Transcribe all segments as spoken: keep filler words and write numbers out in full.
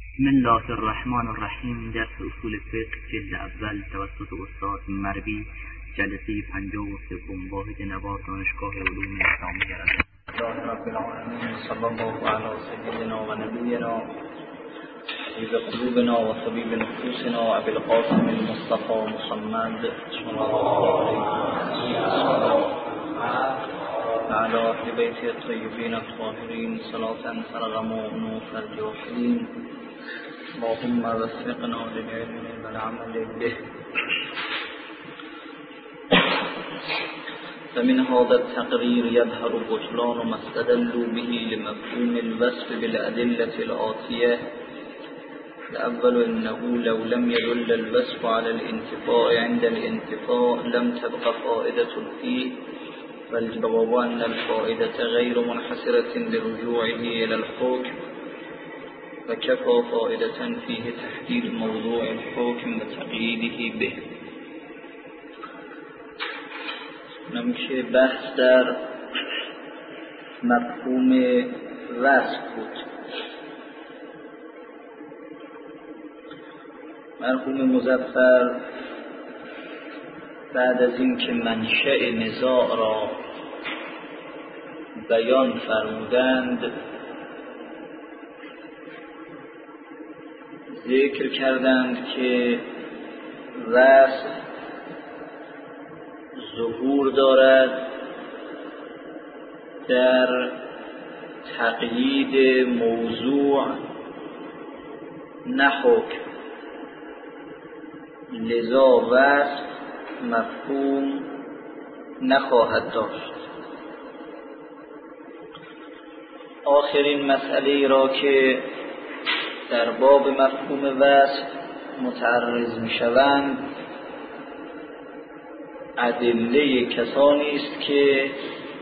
بسم الله الرحمن الرحیم. درس اصول فقه جلد اول توسط استاد مربی، جلسه پنجاه و سوم، واحد نوار، دانشگاه علوم اسلامی رضا. الله رب العالمین. صلی الله علی سیدنا و نبینا حبیب قلوبنا و طبیب نفوسنا ابی القاسم المصطفى محمد صلی الله علیه و سلم وعلى اهل بیت الطیبین الطاهرین صلاة ترغم انوف الجاحدین. اللهم وفقنا للعلم والعمل به. فمن هذا التقرير يظهر بطلان ما استدلوا به لمفهوم الوصف بالأدلة الآتية. الأول أنه لو لم يدل الوصف على الانتفاء عند الانتفاء لم تبقى فائدة فيه، والجواب أن الفائدة غير منحصرة لرجوعه إلى الحكم، وكفى فائدة فيه تحديد موضوع الحكم وتقييده به. نمیشه بحث در مفهوم وصف بود. مرحوم مظفر بعد از این که منشأ نزاع را بیان فرمودند ذکر کردند که وصف ظهور دارد در تقیید موضوع نه حکم، لذا وصف مفهوم نخواهد داشت. آخرین مسئله را که در باب مفهوم وصف متعرض می شوند ادله کسانی است که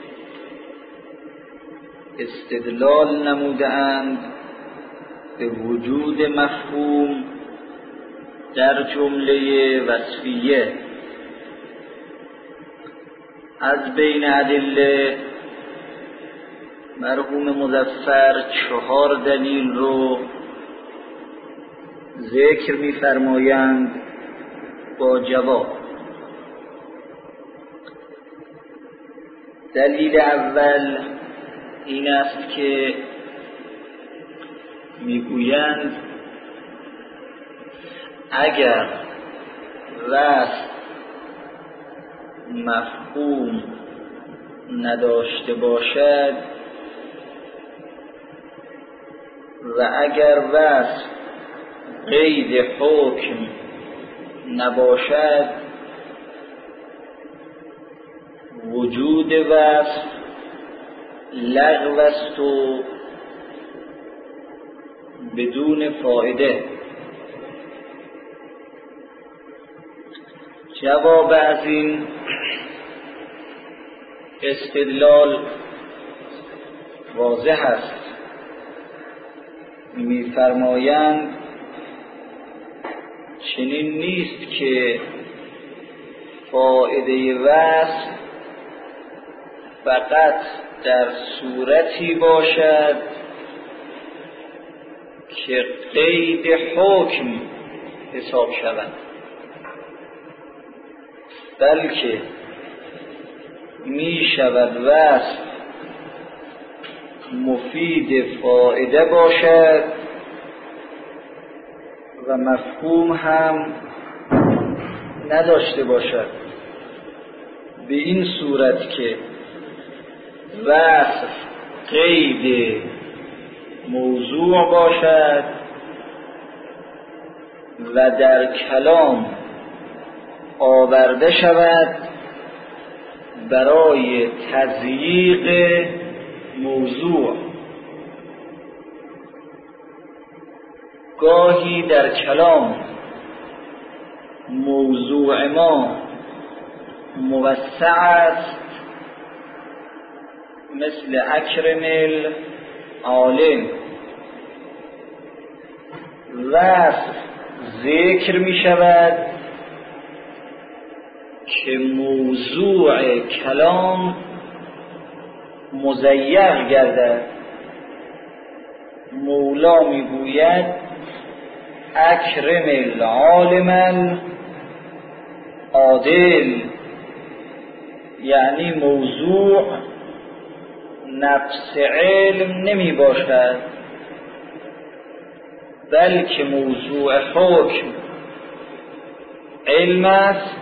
استدلال نموده‌اند به وجود مفهوم در جمله وصفیه. از بین ادله مرحوم مظفر چهار دلیل رو ذکر می‌فرمایند با جواب. دلیل اول این است که میگویند اگر وصف مفهوم نداشته باشد و اگر وصف قید حکم نباشد وجود وصف لغو است و بدون فایده. جواب از این استدلال واضح است. می‌فرمایند چنین نیست که فایده وصف فقط در صورتی باشد که قید حکم حساب شود، بلکه می شود وصف مفید فایده باشد و مفهوم هم نداشته باشد. به این صورت که وصف قید موضوع باشد و در کلام آورده شود برای تضییق موضوع. گاهی در کلام موضوع ما موسع است، مثل اکرم العالم. وصف ذکر می شود که موضوع کلام مضیق گردد. مولا میگوید اکرم العالم العادل، یعنی موضوع نفس علم نمی باشد، بلکه موضوع حکم علم است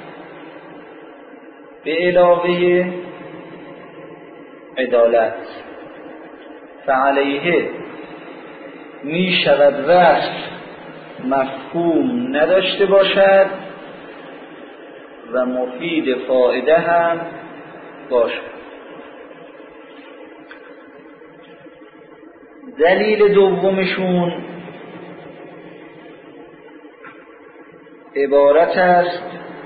به علاوه عدالت. فعلیه می شود وصف مفهوم نداشته باشد و مفید فایده هم باشد. دلیل دومشون عبارت است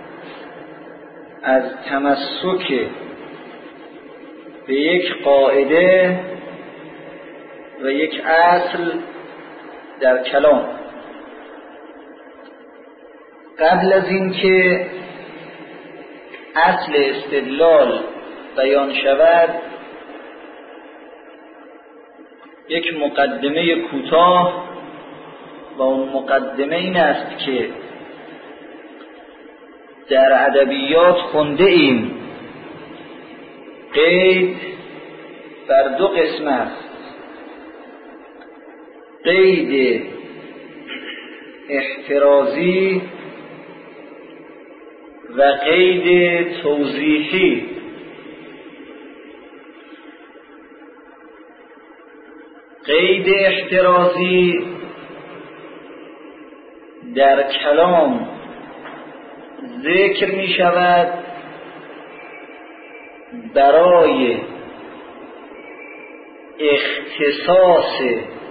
از تمسک به یک قاعده و یک اصل در کلام. قبل از اینکه اصل استدلال بیان شود، یک مقدمه کوتاه و اون مقدمه این است که در ادبیات خونده ایم قید بر دو قسم است: قید احترازی و قید توضیحی. قید احترازی در کلام ذکر می شود برای اختصاص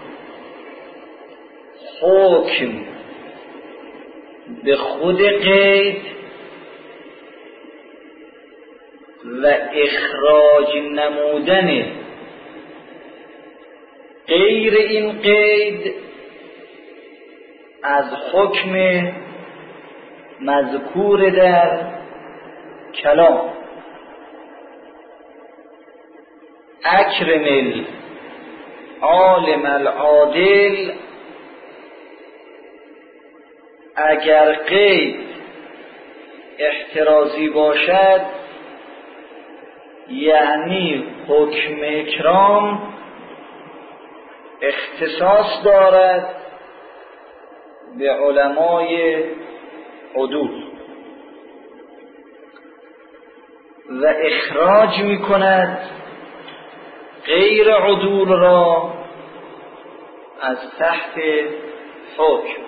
حکم به خود قید و اخراج نمودن غیر این قید از حکم مذکور در کلام. اکرم العالم العادل، اگر قید احترازی باشد یعنی حکم اکرام اختصاص دارد به علمای عدول و اخراج می کند غیر عدول را از تحت حکم.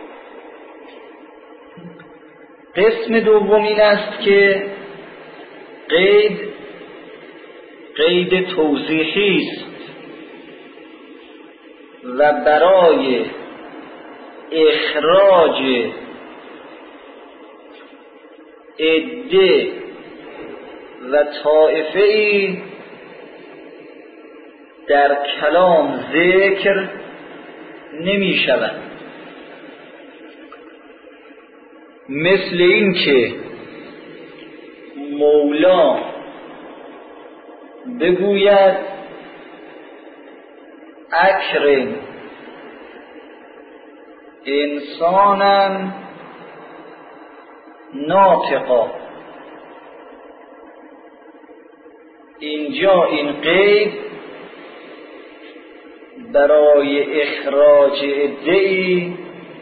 قسم دوم این است که قید قید توضیحی است و برای اخراج عده و طائفه‌ای در کلام ذکر نمی شود، مثل این که مولا بگوید اکرم انسانا ناطقا. اینجا این قید برای اخراج عده‌ای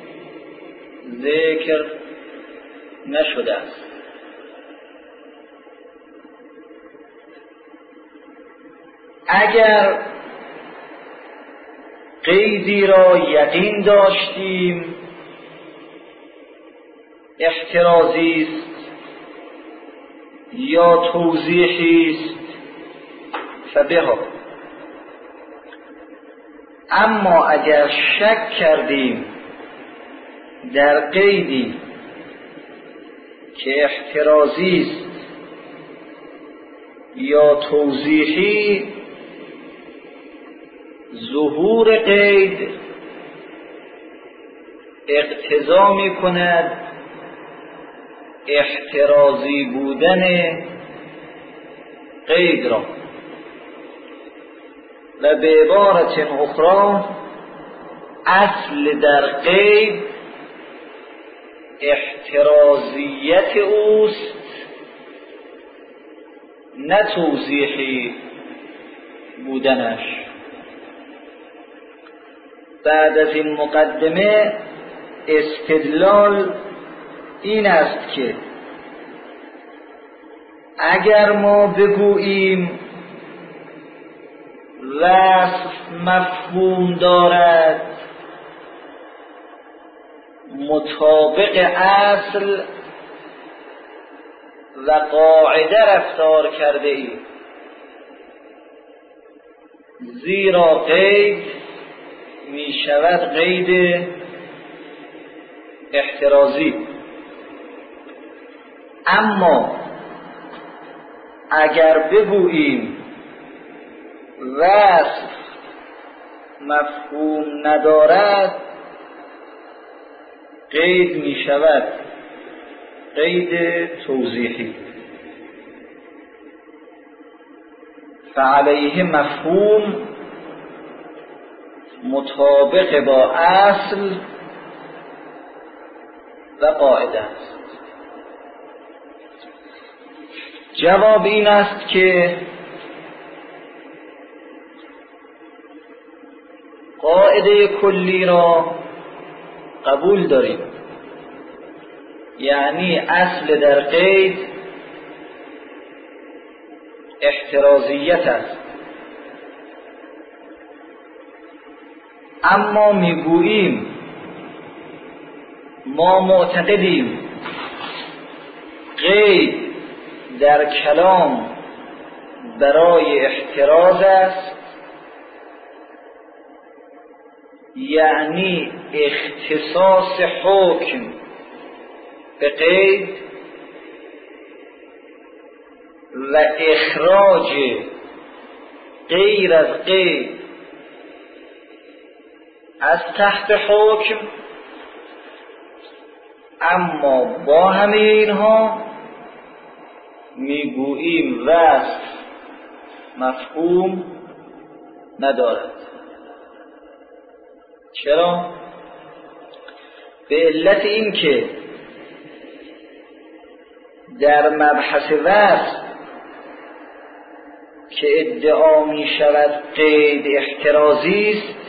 ذکر نشده است. اگر قیدی را یقین داشتیم احترازی است یا توضیحی است فبها، اما اگر شک کردیم در قیدی که احترازی است یا توضیحی، ظهور قید اقتضا می کند احترازی بودن قید را و به عبارت اخرى اصل در قید احترازیت اوست، نه توضیحی بودنش. بعد از این مقدمه استدلال این است که اگر ما بگوییم وصف مفهوم دارد، مطابق اصل و قاعده رفتار کرده ای، زیرا قید می شود قید احترازی. اما اگر بگوییم وصف مفهوم ندارد، قید می شود قید توضیحی. فعلیه مفهوم مطابق با اصل و قاعده است. جواب این است که قاعده کلی را قبول داریم، یعنی اصل در قید احترازیت است. اما میگوییم ما معتقدیم قید در کلام برای احتراز است، یعنی اختصاص حکم به قید و اخراج غیر از قید از تحت حکم. اما با همه اینها میگوییم وصف مفهوم ندارد. چرا؟ به علت این که در مبحث وصف که ادعا می شود قید احترازی است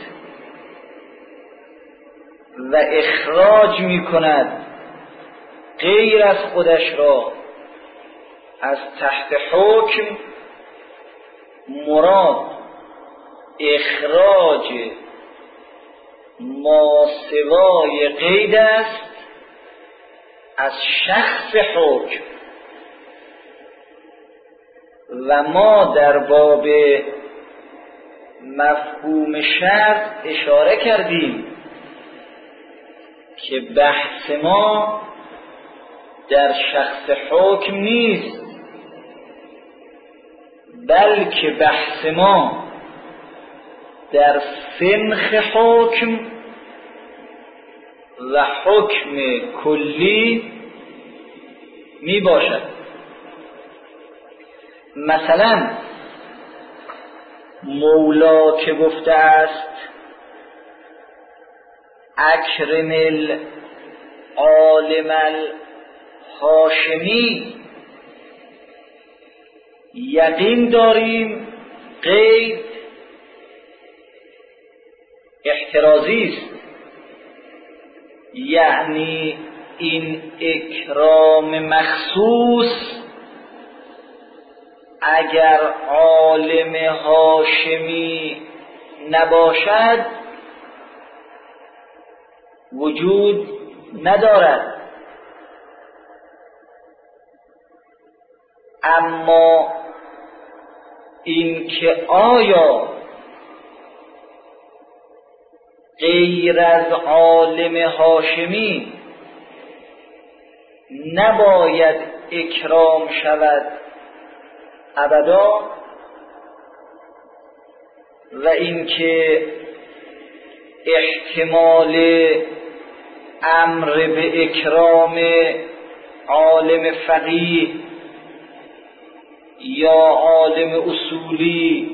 و اخراج می کند غیر از خودش را از تحت حکم، مراد اخراج ما سوای قید است از شخص حکم. و ما در باب مفهوم شرط اشاره کردیم که بحث ما در شخص حکم نیست، بلکه بحث ما در سنخ حکم و حکم کلی می باشد. مثلا مولا که گفته است اکرم العالم الهاشمی، یقین داریم قید احترازی است، یعنی این اکرام مخصوص اگر عالم هاشمی نباشد وجود ندارد. اما این که آیا غیر از عالم هاشمی نباید اکرام شود ابدا، و اینکه احتمال امر به اکرام عالم فقیه یا عالم اصولی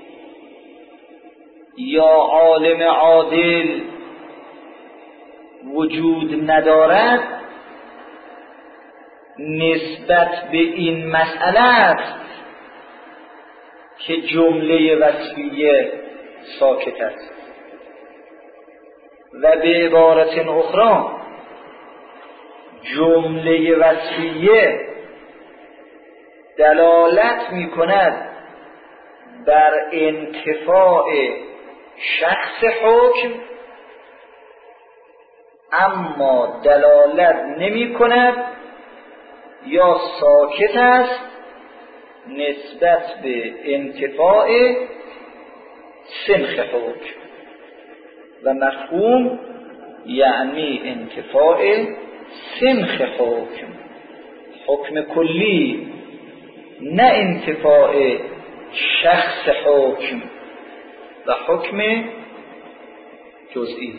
یا عالم عادل وجود ندارد، نسبت به این مسئله است که جمله وصفیه ساکت است. و به عبارت اخرى جمله وصفیه دلالت می کند بر انتفاع شخص حکم، اما دلالت نمی کند یا ساکت است نسبت به انتفاع سنخ حکم. و مفهوم یعنی انتفاع سنخ حکم، حکم کلی، نه انتفاع شخص حکم و حکم جزئی.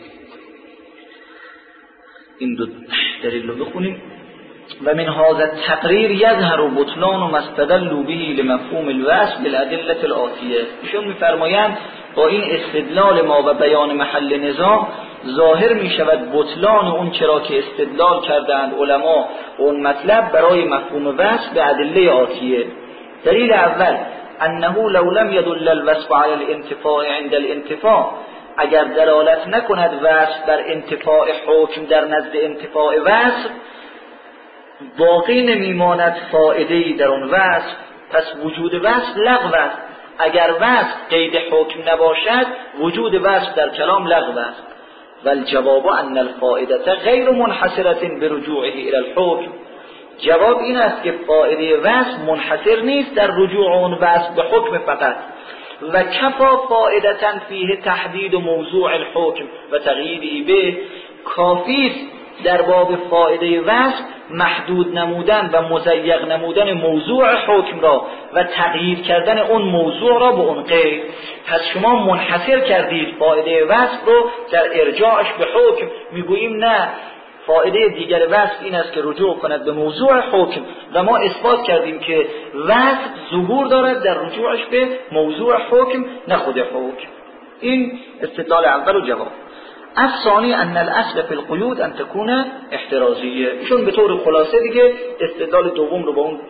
این دو دلیل رو بخونیم. و من هذا التقریر یظهر بطلان و مستدلوا به لمفهوم الوصف بالادله الآتیه. ایشون میفرمایند با این استدلال ما و بیان محل نزاع ظاهر می شود بطلان اون چرا که استدلال کردند علما اون مطلب برای مفهوم وصف به ادله آتیه. دلیل اول انه لو لم يدل الوصف على الانتفاع عند الانتفاع، اگر دلالت نکند وصف بر انتفاع حکم در نزد انتفاع وصف، باقی نمیماند فائده‌ای در اون وصف، پس وجود وصف لغو است. اگر وصف قید حکم نباشد وجود وصف در کلام لغو است. والجواب ان الفائده غیر منحصره برجوعه الى الحکم. جواب این است که فائده وصف منحصر نیست در رجوع اون وصف به حکم فقط. و کفا فائدة فیه تحدید موضوع الحکم و تقییده به، کافی است در باب فائده وصف محدود نمودن و مضیق نمودن موضوع حکم را و تقیید کردن اون موضوع را به اون قید. پس شما منحصر کردید فائده وصف رو در ارجاعش به حکم. میگوییم نه، فائده دیگر وصف این است که رجوع کند به موضوع حکم و ما اثبات کردیم که وصف ظهور دارد در رجوعش به موضوع حکم نه خود حکم. این استدلال اول و جواب. الثانی ان الاصل فی القیود ان تكون احترازیه. ایشون به طور خلاصه دیگه استدلال دوم رو با اون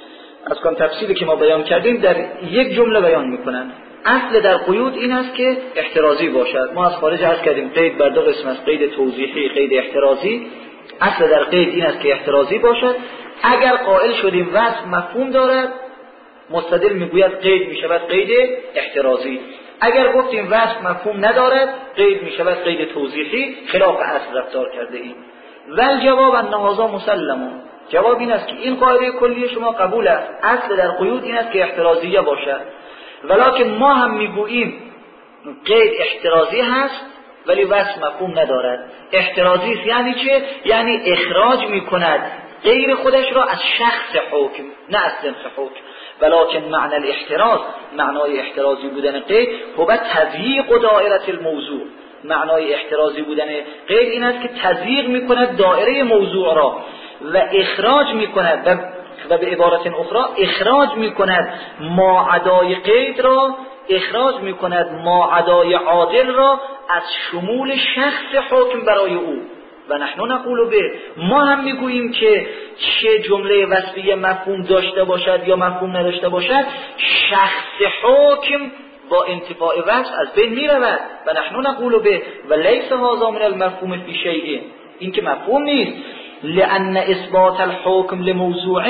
از کام تفصیلی که ما بیان کردیم در یک جمله بیان میکنن. اصل در قیود این است که احترازی باشد. ما از خارج عرض کردیم قید بر دو قسم است، قید توضیحی، قید احترازی. اصل در قید این است که احترازی باشد. اگر قائل شدیم وصف مفهوم دارد، مستدل میگوید قید میشود قید احترازی. اگر گفتیم وصف مفهوم ندارد قید میشود قید توضیحی، خلاف اصل رفتار کرده ایم. ول جواب ان هذا مسلم. جواب این است که این قاعده کلی شما قبول است. اصل در قیود این است که احترازیه باشد، ولکن ما هم میگوییم قید احترازی هست ولی وصف مفهوم ندارد. احترازی یعنی چه؟ یعنی اخراج میکند غیر خودش را از شخص حکم نه از جنس حکم. ولکن معنی الاحتراز، معنای احترازی بودن قید هو تضییق دایره الموضوع. معنای احترازی بودن قید این است که تضییق میکند دایره موضوع را و اخراج میکند و و به عبارت اخرى اخراج میکند ماعدای قید را، اخراج میکند ماعدای عادل را از شمول شخص حکم برای او. و نحن نقول به، ما هم میگوییم که چه جمله وصفیه مفهوم داشته باشد یا مفهوم نداشته باشد، شخص حکم با انتفاع وصف از بین میرود. و نحن نقول به و لیس هذا من المفهوم فی شیء، این که مفهوم نیست. لأن اثبات الحكم لموضوع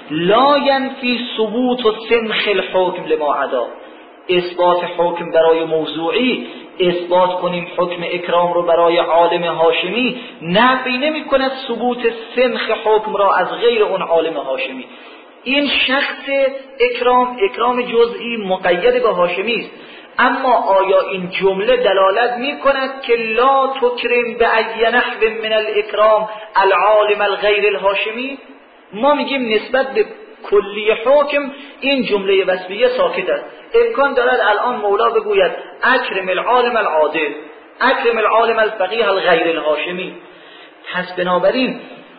لا ينفي ثبوت سنخ الحكم لما عدا. اثبات حکم برای موضوعی، اثبات کنیم حکم اکرام رو برای عالم هاشمی، نفی نمی کند ثبوت سنخ حکم را از غیر اون عالم هاشمی. این شخص اکرام، اکرام جزئی مقید به هاشمی است، اما آیا این جمله دلالت می کند که لا تکرم به ای نحو من الاکرام العالم الغیر الهاشمی؟ ما میگیم نسبت به کلی حکم این جمله وصفیه ساکت است. امکان دارد الان مولا بگوید اکرم العالم العادل، اکرم العالم الفقیه الغیر الهاشمی. پس بنابراین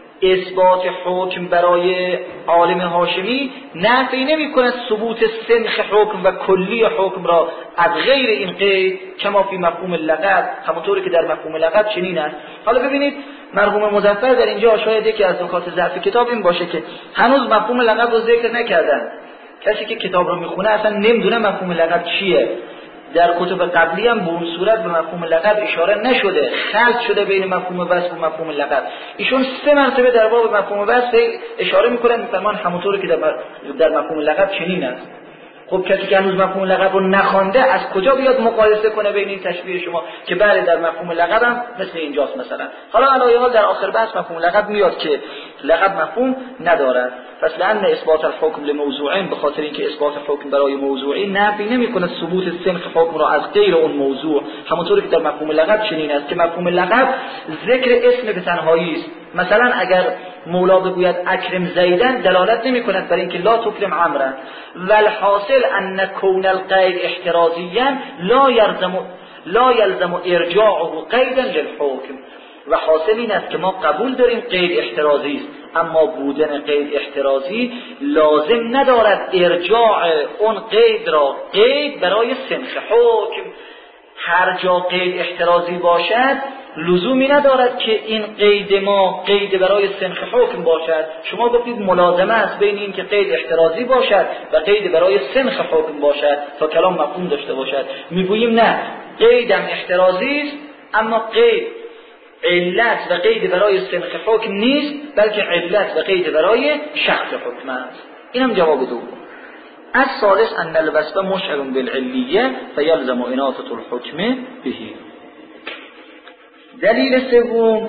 اثبات حکم برای عالم هاشمی نفی نمی کند ثبوت سنخ حکم و کلی حکم را از غیر این قید، کما فی مفهوم لقب، همونطوری که در مفهوم لقب چنین است. حالا ببینید مرحوم مظفر در اینجا شاید یکی از نکات ضعف کتاب این باشه که هنوز مفهوم لقب رو ذکر نکردن. کسی که کتاب رو میخونه اصلا نمیدونه مفهوم لقب چیه. در کتب قبلی هم به اون صورت به مفهوم لقب اشاره نشده، خلط شده بین مفهوم وصف و مفهوم لقب. ایشون سه مرتبه در باب مفهوم وصف اشاره میکنن، میفرمان همونطور که در, در مفهوم لقب چنین است. خب کسی که هنوز مفهوم لقب رو نخوانده از کجا بیاد مقایسه کنه بین این تشبیه شما که بله در مفهوم لقب هم مثل اینجاست مثلا. حالا علاوه حال در آخر بحث مفهوم لقب میاد که لقب مفهوم ندارد. پس لأن اثبات الحکم لموضوعین، به خاطر اینکه اثبات حکم برای موضوعی نفی نمیکنه ثبوت سنخ حکم را از غیر اون موضوع، همونطوری که در مفهوم لقب چنین است که مفهوم لقب ذکر اسم به تنهایی است. مثلا اگر مولا بگوید اکرم زیدن دلالت نمی کند بر اینکه لا تکرم عمرا، والحاصل ان کون القید احترازیا لا یلزم لا یلزم ارجاعه قیدا للحکم. و حاصل این است که ما قبول داریم قید احترازی است، اما بودن قید احترازی لازم ندارد ارجاع اون قید را قید برای سنخ حکم. هر جا قید احترازی باشد لزومی ندارد که این قید ما قید برای سنخ حکم باشد. شما گفتید ملازمه است بین این که قید احترازی باشد و قید برای سنخ حکم باشد تا کلام مفهوم داشته باشد. میگوییم نه، قیدم احترازی است اما قید علت و قید برای سنخ حکم نیست، بلکه علت و قید برای شخص حکم است. اینم جواب دوم. الثالث ان الوصف مشعر بالعلیه فیلزم اناثه الحکم به. دلیل سوم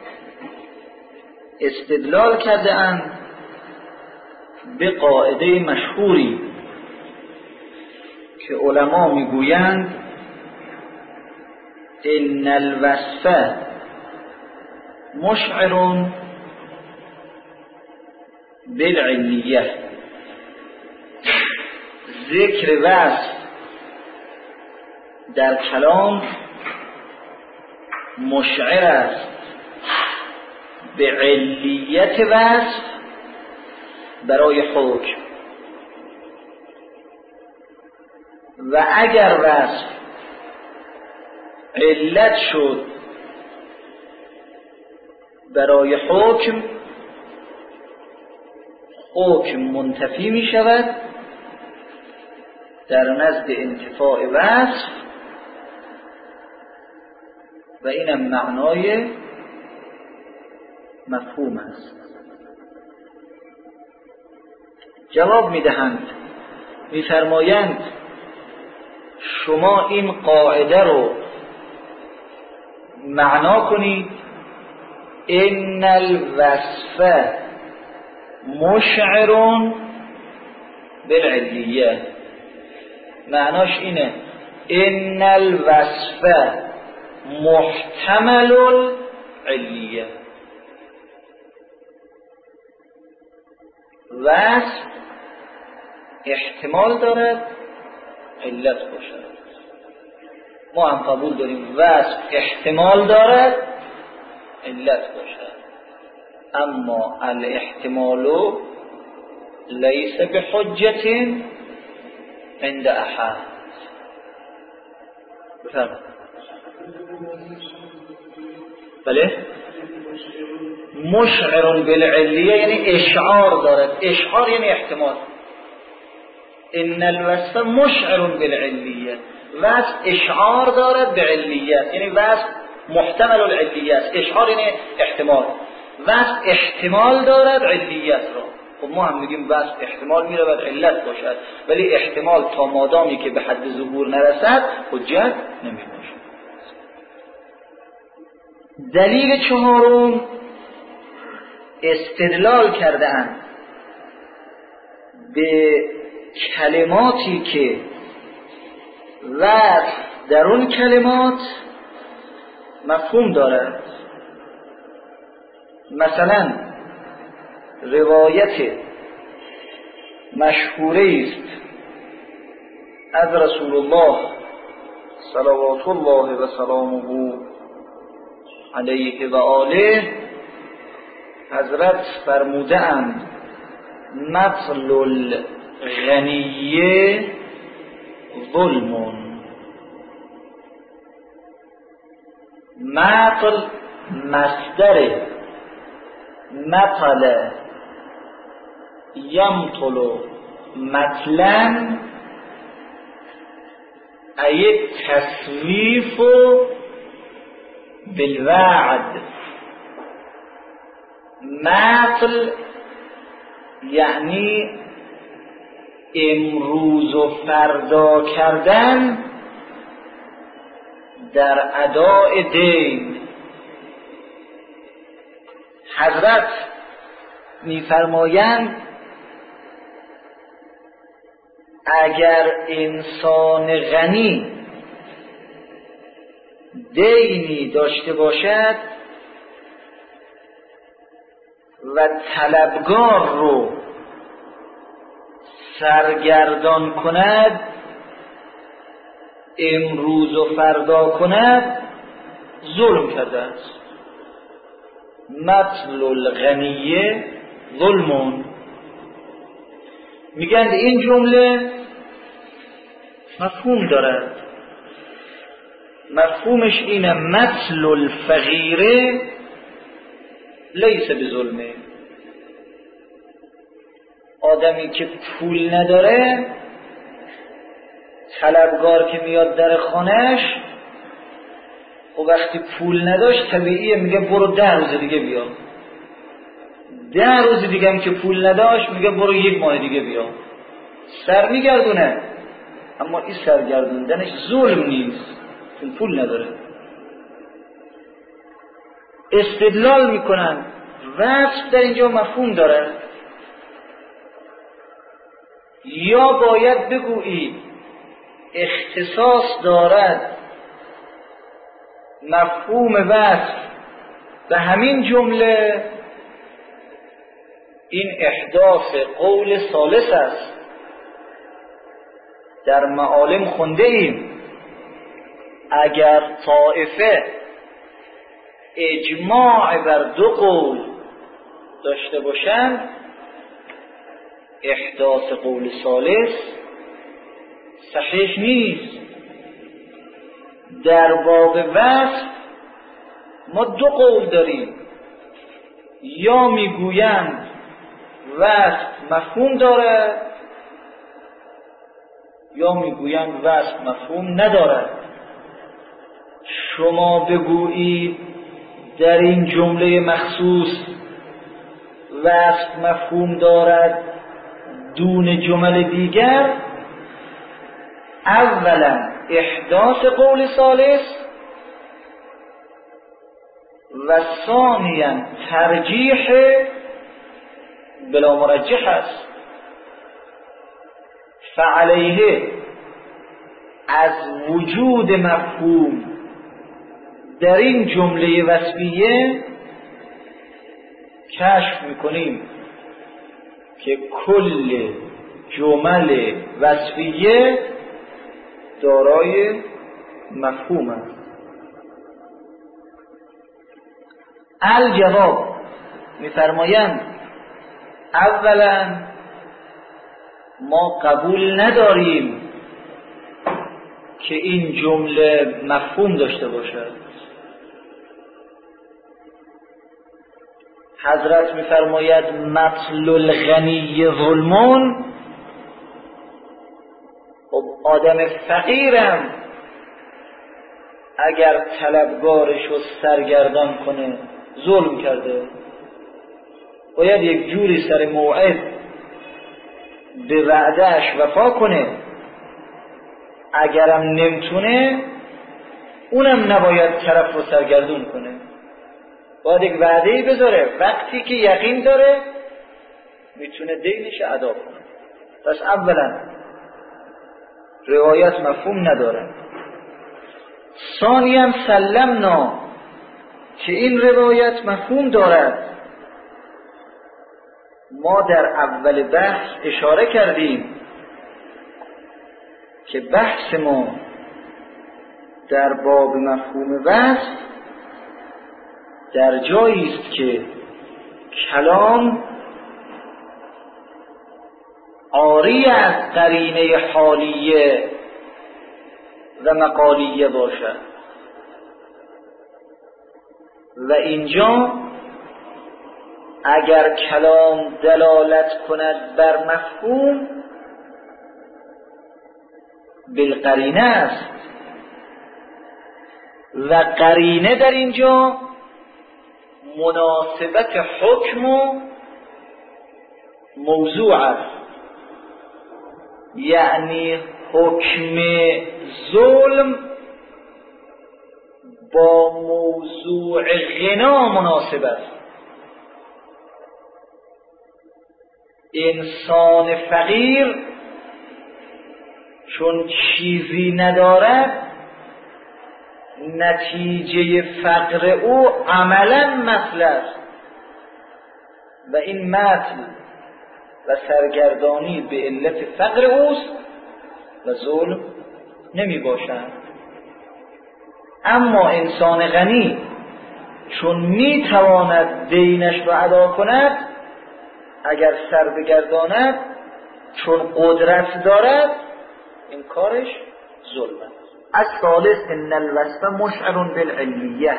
استدلال کرده اند به قاعده مشهوری که علما میگویند ان الوصف مشعر بالعلیه. ذکر وصف در کلام مشعر است به علیت وصف برای حکم، و اگر وصف علت شد برای حکم، حکم منتفی می شود در نزد انتفاع وصف، و اینم معنای مفهوم است. جواب می دهند، می فرمایند شما این قاعده رو معنا کنید ان الوصف مشعر بالعلیه. معناش اینه ان الوصف محتمل العلیه. وصف احتمال دارد علت باشد. ما هم قبول داریم وصف احتمال دارد علت باشد، اما الاحتمال لیس بحجت عند احد. بفرمایید. بله، مشعر بالعلیه یعنی اشعار دارد. اشعار یعنی احتمال. ان الوصف مشعر بالعلیه، وصف اشعار دارد به علیت، یعنی وصف محتمل العلیه است. اشعار یعنی احتمال، وصف احتمال دارد علیت را. خب ما هم میگیم وصف احتمال میرود علت باشد، ولی احتمال تا مادامی که به حد ظهور نرسد حجت نمیباشد. دلیل چهارم استدلال کردن به کلماتی که وصف در اون کلمات مفهوم دارد. مثلا روایت مشهوره است از رسول الله صلوات الله و سلامه علیه و آله، حضرت فرموده اند مثل الغنیه ظلم. مثل مصدر مثل یمثل مثلا ای تصویف بالوعد. مثل یعنی امروز و فردا کردن در اداء دین. حضرت می‌فرمایند اگر انسان غنی دینی داشته باشد و طلبگار رو سرگردان کند، امروز و فردا کند، ظلم کرده است. مثل الغنیه ظلمون. میگن این جمله مفهوم دارد. مفهومش اینه مثل الفقیره لیس بظلمه. آدمی که پول نداره، طلبگار که میاد در خانهش، و وقتی پول نداشت طبیعیه میگه برو ده روز دیگه بیا. ده روز دیگه هم که پول نداشت میگه برو یک ماه دیگه بیا. سر میگردونه، اما این سرگردوندنش ظلم نیست چون پول نداره. استدلال میکنن وصف در اینجا مفهوم داره. یا باید بگویی اختصاص دارد مفهوم وصف به همین جمله، این احداث قول ثالث است. در معالم خونده ایم اگر طائفه اجماع بر دو قول داشته باشند، احداث قول ثالث صحیح نیست. در باب وصف ما دو قول داریم، یا میگویند وصف مفهوم دارد، یا میگویند وصف مفهوم ندارد. شما بگویید در این جمله مخصوص وصف مفهوم دارد دون جمل دیگر، اولا احداث قول ثالث و ثانیا ترجیح بلا مرجح است. فعلیه از وجود مفهوم در این جمله وصفیه کشف میکنیم که کل جمل وصفیه دارای مفهوم است. الجواب میفرمایند اولا ما قبول نداریم که این جمله مفهوم داشته باشد. حضرت میفرماید مثل الغنی ظلمون. خب آدم فقیرم اگر طلبگارش رو سرگردان کنه ظلم کرده. باید یک جوری سر موعد به وعدهش وفا کنه. اگرم نمیتونه اونم نباید طرف رو سرگردون کنه. باید یک وعده‌ای بذاره، وقتی که یقین داره میتونه دینش ادا کنه. پس اولا روایت مفهوم نداره. ثانیاً سلمنا که این روایت مفهوم دارد. ما در اول بحث اشاره کردیم که بحث ما در باب مفهوم وصف در جایی است که کلام عاری از قرینه حالیه و مقالیه باشد و اینجا اگر کلام دلالت کند بر مفهوم بالقرینه است و قرینه در اینجا مناسبت حکم و موضوع است، یعنی حکم ظلم با موضوع غنا مناسب است. انسان فقیر چون چیزی ندارد، نتیجه فقر او عملا مثل است و این مثل و سرگردانی به علت فقر اوست و ظلم نمی باشد. اما انسان غنی چون می تواند دینش را ادا کند، اگر سر بگرداند چون قدرت دارد، این کارش ظلم است. الثالث ان الوصف مشعر بالعلیه.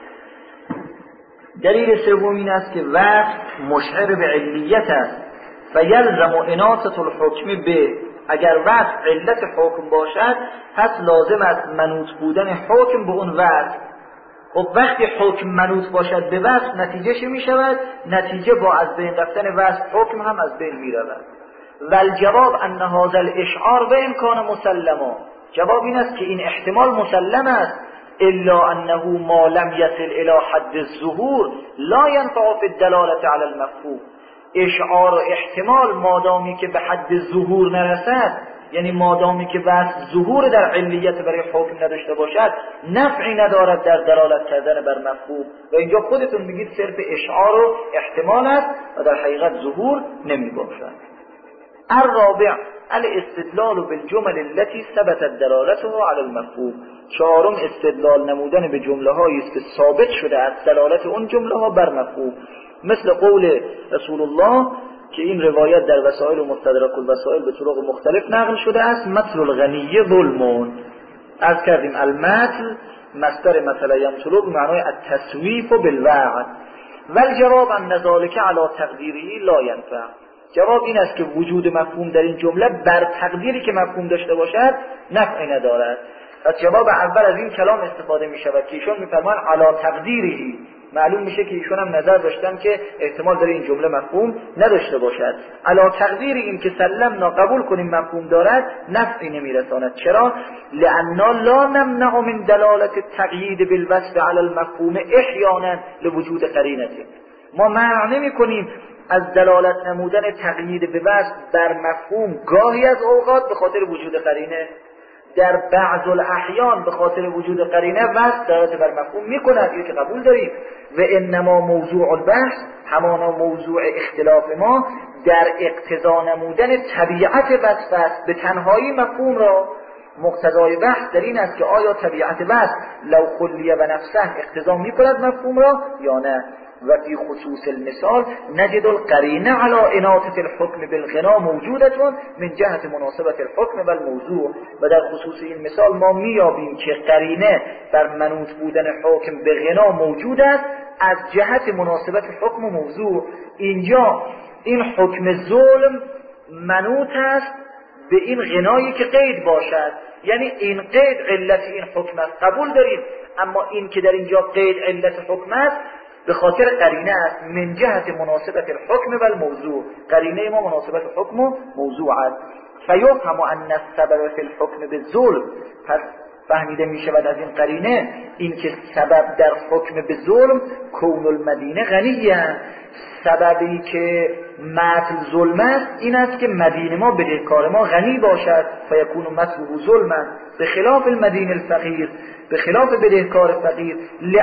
دلیل سوم این است که وصف مشعر به علیت است. فیلزم اناثة الحکم به، اگر وصف علت حکم باشد پس لازم است منوط بودن حکم به اون وصف. خب وقتی حکم منوط باشد به وصف، نتیجه چه می شود؟ نتیجه با از بین رفتن وصف حکم هم از بین می رود. و الجواب ان هذا الاشعار و امکان مسلما. جواب این است که این احتمال مسلم است، الا انه ما لم یصل الى حد الظهور لا ينفع في الدلاله على المفهوم. اشعار و احتمال مادامی که به حد ظهور نرسد، یعنی مادامی که وصف ظهور در علیت برای حکم نداشته باشد، نفعی ندارد در دلالت کردن بر مفهوم. و اینجا خودتون میگید صرف اشعار و احتمال است و در حقیقت ظهور نمی باشد. الرابع الاستدلال بالجمل التي ثبتت دلالتها على المفهوم. چهارم استدلال نمودن به جمله هایی است که ثابت شده از دلالت اون جمله ها بر مفهوم، مثل قول رسول الله که این روایت در وسائل و مستدرک الوسائل به طرق مختلف نقل شده است: مثل الغنی ظلم. از کردیم المثل مصدر مثل یمثل به معنای التسویف بالوعد. والجواب ان ذلك على تقدیره لا ينفع. جواب این است که وجود مفهوم در این جمله بر تقدیری که مفهوم داشته باشد نفعی ندارد. پس جواب اول از این کلام استفاده می شود که ایشون میفرمایند علی تقدیره. معلوم میشه که ایشون هم نظر داشتن که احتمال داره این جمله مفهوم نداشته باشد. علی تقدیر این که سلمنا قبول کنیم مفهوم دارد، نفعی نمیرساند. چرا؟ لأننا لا نمنع من دلالت التقیید بالوصف علی المفهوم احیانا لوجود قرینه. ما منع نمی کنیم از دلالت نمودن تقیید به وصف در مفهوم گاهی از اوقات به خاطر وجود قرینه، در بعض الاحیان به خاطر وجود قرینه وصف دلالت بر مفهوم میکند، این که قبول داریم. و انما موضوع البحث، همانا موضوع اختلاف ما در اقتضا نمودن طبیعت وصف است به تنهایی مفهوم را. مقتضای بحث در این است که آیا طبیعت وصف لو خلیه و نفسه اقتضا میکند مفهوم را یا نه. و فی خصوص المثال نجد القرینه علی اناثة الحکم بالغنا موجودة من جهت مناسبت الحکم و الموضوع. و در خصوص این مثال ما میابیم که قرینه بر منوط بودن حکم به غنا موجود است از جهت مناسبت حکم و موضوع. اینجا این حکم ظلم منوط است به این غنایی که قید باشد، یعنی این قید علت این حکم است، قبول داریم. اما این که در اینجا قید علت حکم است به خاطر قرینه است، من جهت مناسبت الحکم و الموضوع. قرینه ما مناسبت حکم و موضوع است. فیفهم ان السبب فی الحکم بالظلم، پس فهمیده می شود از این قرینه این که سبب در حکم به ظلم کون المدینه غنیه. سببی که مثل ظلم است این است که مدینه ما بدهکار ما غنی باشد، فیکون مثله ظلما به خلاف المدینه الفقیر، به خلاف بدهکار فقیر،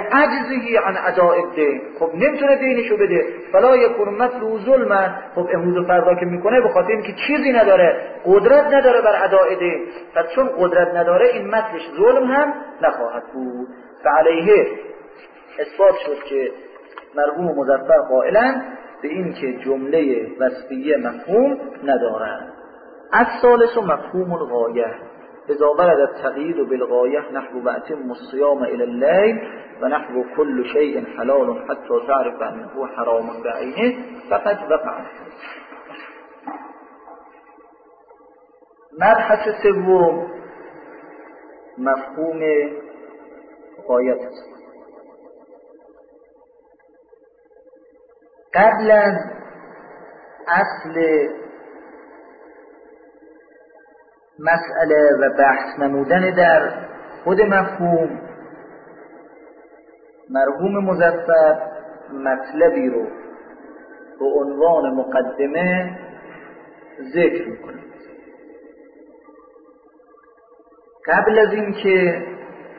لعجزه عن اداء الدین. خب نمیتونه دینشو بده، فلا یکون مثله ظلما. خب امروز و فردا که میکنه به خاطر اینکه چیزی نداره، قدرت نداره بر اداء دین، پس چون قدرت نداره این مثلش ظلم هم نخواهد بود. فعلیه اثبات شد که مرحوم مظفر قائلا به این که جمله وصفیه مفهوم ندارد. الثالث مفهوم الغایه. اذا ورد التقیید بالغایه نحو واتم الصیام الى الليل و نحو كل شيء حلال حتى تعرف انه حرام بعینه فقد وقع. مبحث سوم مفهوم غایت است. قبل از اصل مسئله و بحث نمودن در خود مفهوم، مرحوم مظفر مطلبی رو به عنوان مقدمه ذکر میکنه. قبل از این که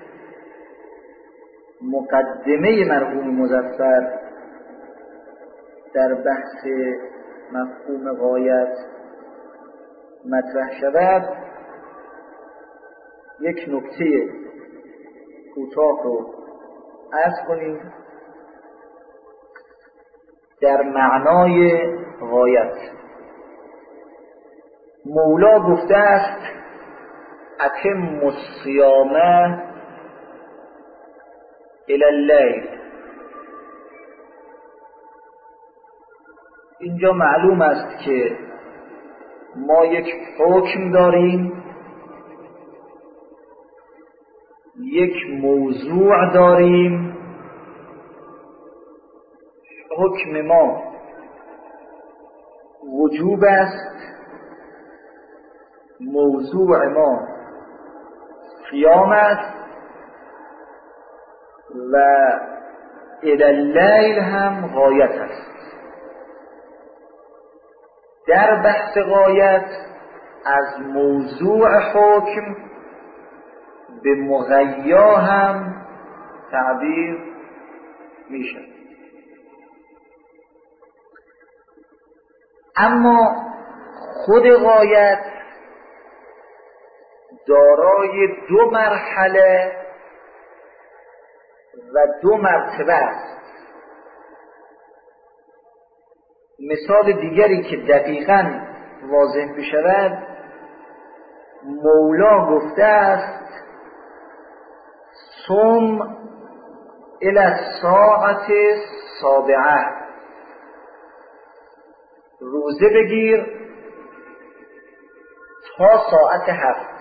مقدمه مرحوم مظفر در بحث مفهوم غایت مطرح شود، یک نکته کوتاه رو عرض کنیم در معنای غایت. مولا گفته است اتم الصیام الی اللیل. اینجا معلوم است که ما یک حکم داریم، یک موضوع داریم. حکم ما وجوب است، موضوع ما قیام است و الی اللیل هم غایت است. در بحث غایت از موضوع حکم به مغیا هم تعبیر میشه. اما خود غایت دارای دو مرحله و دو مرتبه است. مثال دیگری که دقیقاً واضح بشود، مولا گفته است صم الی الساعة السابعه، روزه بگیر تا ساعت هفت.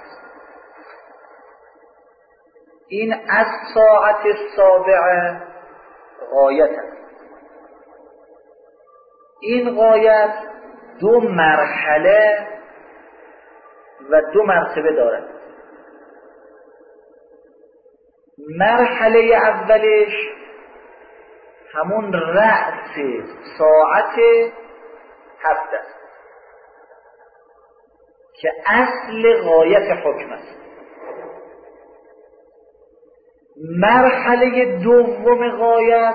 این از ساعت السابعه غایت است. این غایت دو مرحله و دو مرتبه دارد. مرحله اولش همون رأس ساعت هفت است که اصل غایت حکم است. مرحله دوم غایت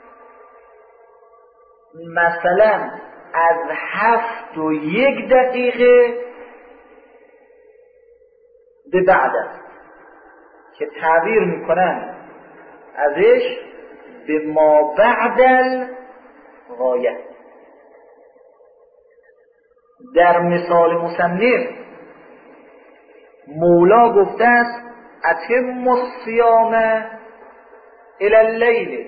مثلا از هفت و یک دقیقه به بعد است که تعبیر میکنن ازش به ما بعد الغایت. در مثال مصنف مولا گفته است اتم الصیام الی اللیل.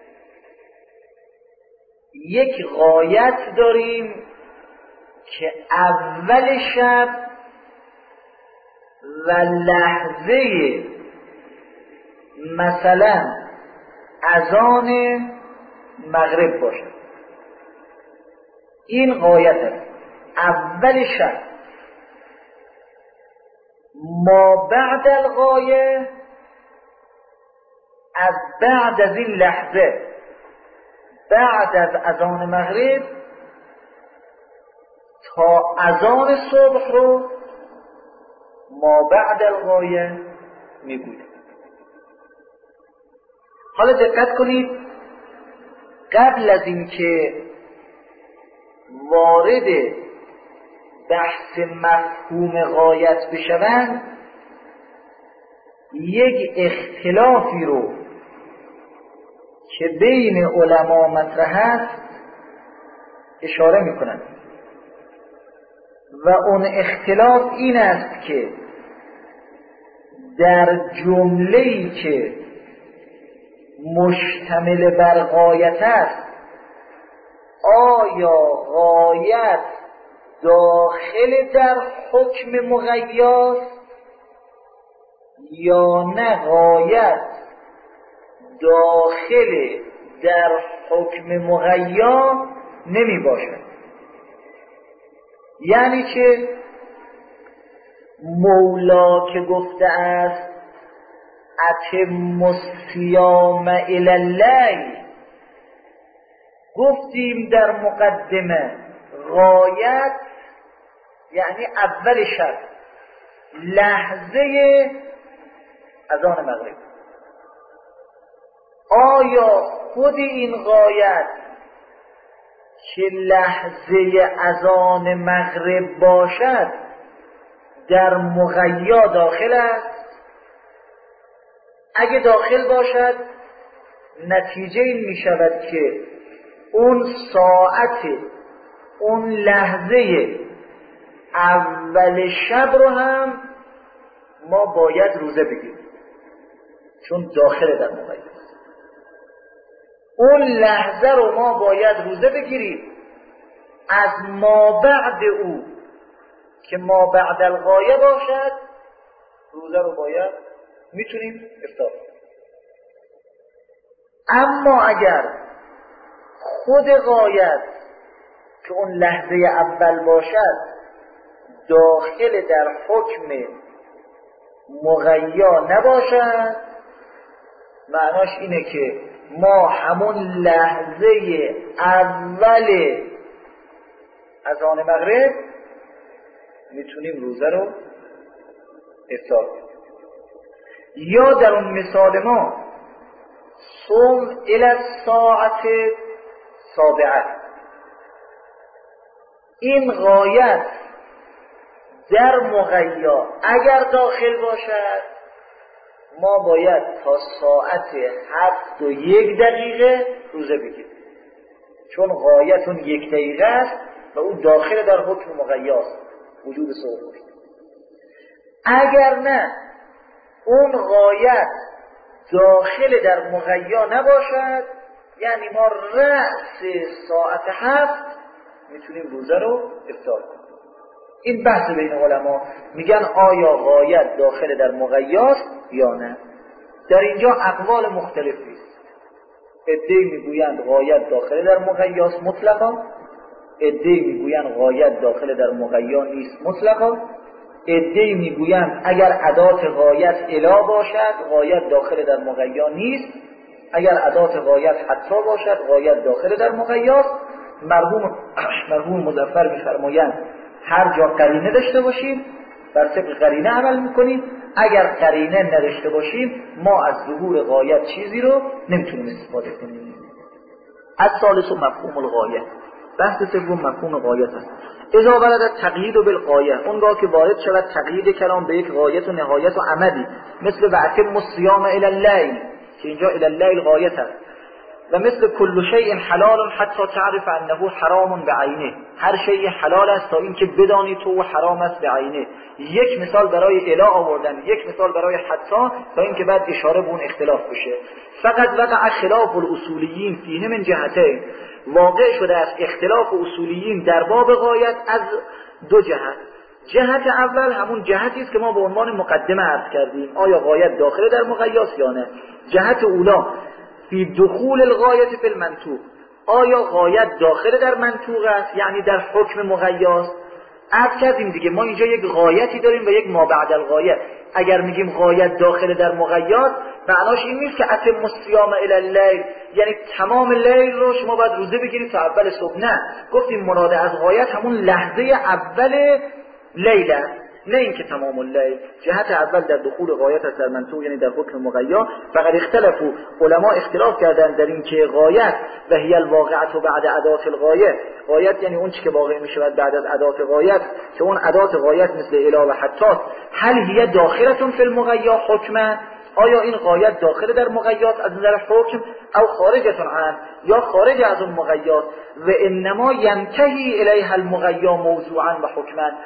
یک غایت داریم که اول شب و لحظه مثلا اذان مغرب باشد. این غایت است، اول شب. ما بعد الغایه از بعد از این لحظه، بعد از اذان مغرب تا اذان صبح رو ما بعد الغایه میگوید. حالا دقت کنید، قبل از اینکه وارد بحث مفهوم غایت بشوند، یک اختلافی رو که بین علما مطرح است اشاره میکنند و اون اختلاف این است که در جمله‌ای که مشتمل بر غایت است آیا غایت داخل در حکم مغیاس یا نه غایت داخل در حکم مغیا نمی باشد. یعنی که مولا که گفته است اتم الصیام الی اللیل، گفتیم در مقدمه غایت یعنی اول شب، لحظه اذان مغرب. آیا خود این غایت که لحظه اذان مغرب باشد در مغیا داخل است؟ اگه داخل باشد نتیجه این می شود که اون ساعت، اون لحظه اول شب رو هم ما باید روزه بگیریم، چون داخل در مغیا. اون لحظه رو ما باید روزه بگیریم. از ما بعد او که ما بعد الغایه باشد روزه رو باید میتونیم افطار. اما اگر خود غایت که اون لحظه اول باشد داخل در حکم مغیا نباشد، معناش اینه که ما همون لحظه اول اذان مغرب میتونیم روزه رو افطار کنیم. یا در اون مثال ما صوم الی الساعت سابعه، این غایت در مغیا اگر داخل باشد ما باید تا ساعت هفت و یک دقیقه روزه بگیریم، چون غایت اون یک دقیقه است و اون داخل در حکم مغیاست، وجود صوم. اگر نه اون غایت داخل در مغیا نباشد، یعنی ما رأس ساعت هفت میتونیم روزه رو افطار کنیم. این بحث بین علما، میگن آیا غایت داخل در مغیاست یا نه. در اینجا اقوال مختلفی است. عده‌ای میگویند غایت داخل در مغیاست مطلقا، عده‌ای میگویند غایت داخل در مغیا نیست مطلقا، عده‌ای میگویند اگر ادات غایت الا باشد غایت داخل در مغیا نیست، اگر ادات غایت حتی باشد غایت داخل در مغیاست. مرحوم مرحوم مظفر می‌فرمایند هر جا قرینه داشته باشیم بر طبق قرینه عمل میکنیم، اگر قرینه نداشته باشیم ما از ظهور غایت چیزی رو نمیتونیم استفاده کنیم. از ثالث و مفهوم الغایه، بحث سوم مفهوم غایت است. اذا ورد التقیید بالغایه، اونگاه که وارد شود تقیید کلام به یک غایت و نهایت و عمدی، مثل واتم الصیام الی اللیل که اینجا الی اللیل غایت است، و مثل کل شیء حلال حتی تعرف انه حرام بعینه، هر شیء حلال است تا اینکه بدانی تو حرام است بعینه. یک مثال برای الا آوردن، یک مثال برای حتی، تا اینکه بعد اشاره به اون اختلاف بشه. فقط وقع خلاف الاصولیین فیه من جهتین، واقع شده است اختلاف اصولیین در باب غایت از دو جهت. جهت اول همون جهتی است که ما به عنوان مقدمه عرض کردیم، آیا غایت داخل در مغیاس یا نه. جهت اولا فی دخول الغایت فی المنطوق، آیا غایت داخل در منطوق است یعنی در حکم مغیاس. عرض کردیم دیگه ما اینجا یک غایتی داریم و یک ما بعد الغایه. اگر میگیم غایت داخل در مغیاس معناش این نیست که اتم الصیام الی اللیل یعنی تمام لیل رو شما باید روزه بگیرید تا اول صبح، نه. گفتیم مراد از غایت همون لحظه اول لیل است، نه اینکه تمام اللیل. جهت اول در دخول غایت است در منطوق یعنی در حکم مغیا. فقط اختلفوا، علما اختلاف کردند در این که غایت و هی الواقعه بعد ادات الغایه، غایت یعنی اون چی که واقع می شود بعد از ادات غایت، که اون ادات غایت مثل الا و حتی، هل هی داخلتون فی المغیا حکما، آیا این غایت داخل در مغیات از نظر حکم او خارجتون عن، یا خارج از اون مغیات. و انما ینتهی الیها المغیا موضوعا و حکما،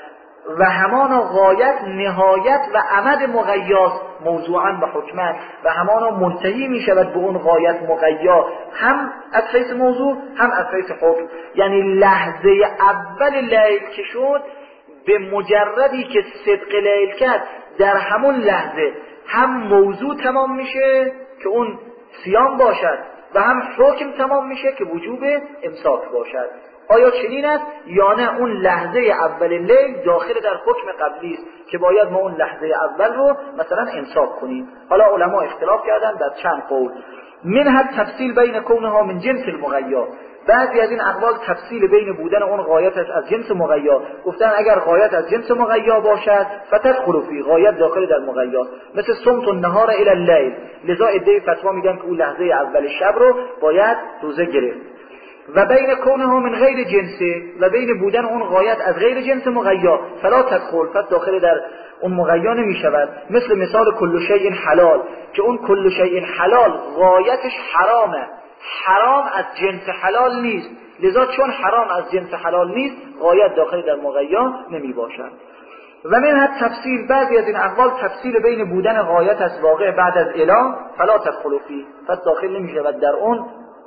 و همانا غایت نهایت و عمد مغیاس موضوعا و حکمن و همانا منتهی می شود به اون غایت مغیا هم از حیث موضوع هم از حیث حکم. یعنی لحظه اول لیل که شد به مجردی که صدق لیل کرد در همون لحظه هم موضوع تمام میشه که اون صیام باشد و هم حکم تمام میشه که وجوب امساک باشد. آیا چنین است یا نه اون لحظه اول لیل داخل در حکم قبلی است که باید ما اون لحظه اول رو مثلا امساک کنیم؟ حالا علما اختلاف کردن در چند قول. منها تفصیل بین کونها من جنس المغیا، بعضی از این اقوال تفصیل بین بودن اون غایت از جنس مغیا، گفتن اگر غایت از جنس مغیا باشد فتدخل فی، غایت داخل در مغیا، مثل صمت النهار الی اللیل، لذا عده فتوا میگن که اون لحظه اول شب رو باید روزه گرفت. و بین کونها من غیر جنسه، و بین بودن اون غایت از غیر جنس مغیا فلا تدخل، فت داخل در اون مغیا نمی شود. مثل مثال کل شیء حلال، که اون کل شیء حلال غایتش حرامه، حرام از جنس حلال نیست، لذا چون حرام از جنس حلال نیست غایت داخل در مغیا نمی باشد. و من تفصیل، بعضی از این اقوال تفصیل بین بودن غایت از واقع بعد از اعلام فلا تدخل فی، فت داخل نمی شود در اون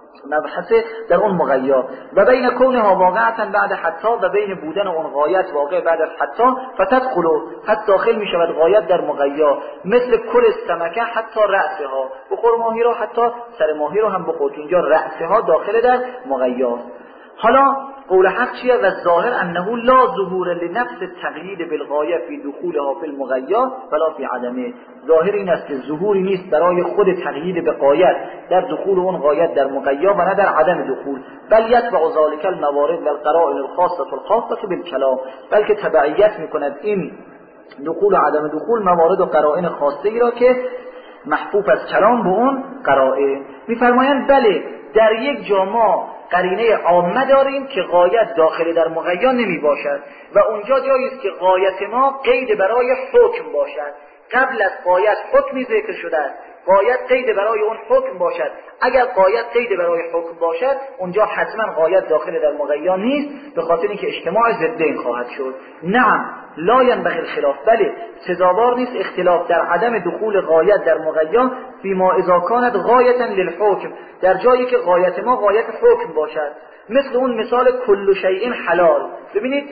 مبحث در اون مغیا. و بین کونها واقعتا بعد حتی، و بین بودن اون غایت واقع بعد از حتی فتدخل، حتی داخل می شود غایت در مغیا. مثل کل السمکه حتی رأسها، بخور ماهی رو حتی سر ماهی رو هم بخور، اینجا رأسها داخل در مغیا. حالا قول حق چیه؟ و ظاهر انه لا ظهور لنفس التقیید بالغایه فی دخولها فی المغیا ولا فی عدمه. ظاهر این است که ظهوری نیست برای خود تقیید به غایت در دخول اون غایت در مغیا و نه در عدم دخول، بل یتبع ذلک الموارد و القرائن الخاصه الخاصه بالکلام، بلکه تبعیت میکند این دخول و عدم دخول موارد و قرائن خاصه ای را که محفوف از کلام به اون قرائن. میفرمایند بله در یک جا ما قرینه عامه داریم که غایت داخل در مغیا نمی باشد و اونجا جایی است که غایت ما قید برای حکم باشد. قبل از غایت حکمی ذکر شده است، غایت قید برای اون حکم باشد. اگر غایت قید برای حکم باشد اونجا حتما غایت داخل در مغیا نیست، به خاطر اینکه اجتماع ضدین خواهد شد. نعم لا ینبغی الخلاف، بله سزاوار نیست اختلاف در عدم دخول غایت در مغیا فیما اذا کانت غایتا للحکم، در جایی که غایت ما غایت حکم باشد. مثل اون مثال کل شیء حلال، ببینید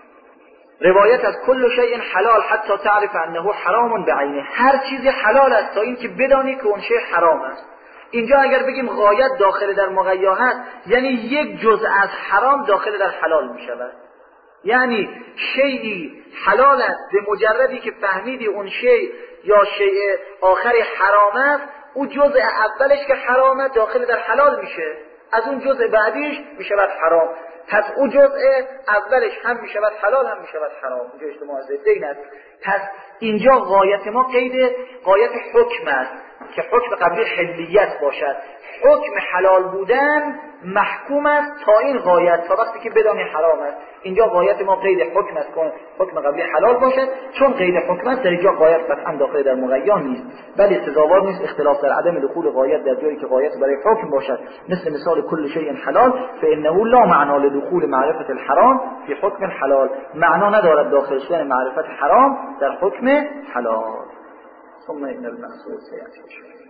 روایت از کل شیء حلال حتی تعرف انه حرام بعینه، هر چیزی حلال است تا اینکه بدانی که اون شیء حرام است. اینجا اگر بگیم غایت داخل در مغیا هست یعنی یک جزء از حرام داخل در حلال می شود. یعنی شیئی حلال است به مجردی که فهمیدی اون شیء یا شیء آخری حرام است، او جزء اولش که حرامه داخل در حلال میشه، از اون جزء بعدیش میشود حرام. پس او جزء اولش هم میشود حلال هم میشود حرام. اینجا اجتماع ضدین است. پس اینجا غایت ما قید غایت حکم است که حکم قبلی حلیت باشد. حکم حلال بودن محکوم است تا این غایت، تا وقتی که بدانی حرام است. اینجا غایت ما قید حکم است که حکم قبلی حلال باشد، چون قید حکم است در اینجا غایت قطعا داخل در مغیا نیست، ولی سزاوار نیست اختلاف در عدم دخول غایت در جایی که غایت برای حکم باشد. مثل مثال کل شیء حلال فانه لا معنی لدخول معرفت الحرام فی حکم الحلال، معنا ندارد داخل شدن معرفت حرام در حکم حلال. ثم ان المقصود سیأتی.